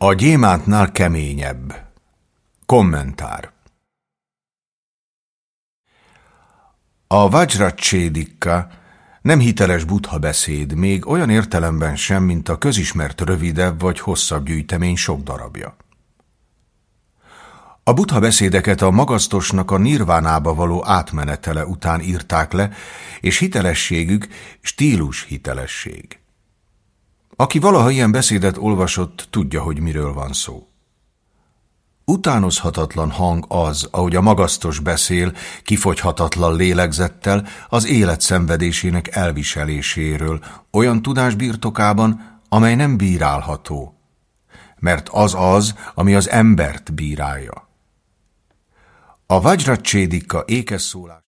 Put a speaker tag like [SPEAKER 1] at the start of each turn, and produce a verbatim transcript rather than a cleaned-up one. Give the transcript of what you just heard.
[SPEAKER 1] A gyémántnál keményebb. Kommentár. A Vajraccsédika nem hiteles buddha beszéd, még olyan értelemben sem, mint a közismert rövidebb vagy hosszabb gyűjtemény sok darabja. A buddha beszédeket a magasztosnak a nirvánába való átmenetele után írták le, és hitelességük stílus hitelesség. Aki valaha ilyen beszédet olvasott, tudja, hogy miről van szó. Utánozhatatlan hang az, ahogy a magasztos beszél kifogyhatatlan lélegzettel az élet szenvedésének elviseléséről, olyan tudás birtokában, amely nem bírálható, mert az az, ami az embert bírálja. A Vajraccsédika ékes szólás